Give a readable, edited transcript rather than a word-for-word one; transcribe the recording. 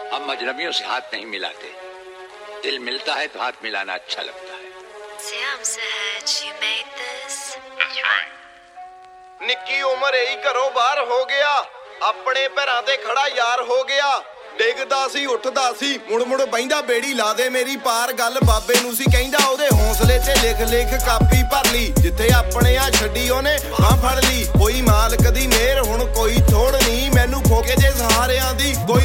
हम अजनबियों से हाथ नहीं मिलाते, दिल मिलता है तो हाथ मिलाना अच्छा लगता है। Sam said you made this. That's right. ਨਿੱਕੀ ਉਮਰ ਹੀ ਘਰੋਂ ਬਾਹਰ ਹੋ ਗਿਆ, ਆਪਣੇ ਪੈਰਾਂ ਤੇ ਖੜਾ ਯਾਰ ਹੋ ਗਿਆ। ਡਿੱਗਦਾ ਸੀ ਉੱਠਦਾ ਸੀ, ਮੁੜ ਮੁੜ ਬਹਿੰਦਾ ਬੇੜੀ ਲਾ ਦੇ ਮੇਰੀ ਪਾਰ। ਗੱਲ ਬਾਬੇ ਨੂੰ ਸੀ ਕਹਿੰਦਾ, ਉਹਦੇ ਹੌਸਲੇ ਤੇ ਲਿਖ ਲਿਖ ਕਾਪੀ ਭਰ ਲਈ। ਜਿੱਥੇ ਆਪਣੇ ਆ ਛੱਡੀ ਉਹਨੇ ਬਾਂਹ ਫੜ ਲਈ। ਕੋਈ ਮਾਲਕ ਦੀ ਮਿਹਰ ਹੁਣ ਕੋਈ ਥੋੜ ਨਹੀਂ, ਮੈਨੂੰ ਖੋਕੇ ਜੇ ਸਹਾਰਿਆਂ ਦੀ ਕੋਈ